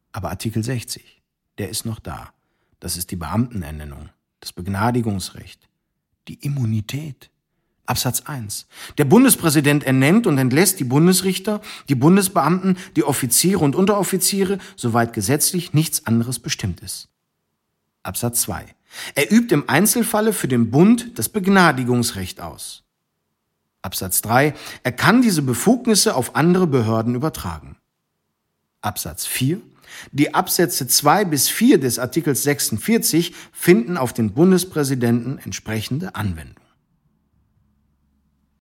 Aber Artikel 60, der ist noch da. Das ist die Beamtenernennung, das Begnadigungsrecht, die Immunität. Absatz 1. Der Bundespräsident ernennt und entlässt die Bundesrichter, die Bundesbeamten, die Offiziere und Unteroffiziere, soweit gesetzlich nichts anderes bestimmt ist. Absatz 2. Er übt im Einzelfalle für den Bund das Begnadigungsrecht aus. Absatz 3. Er kann diese Befugnisse auf andere Behörden übertragen. Absatz 4. Die Absätze 2 bis 4 des Artikels 46 finden auf den Bundespräsidenten entsprechende Anwendung.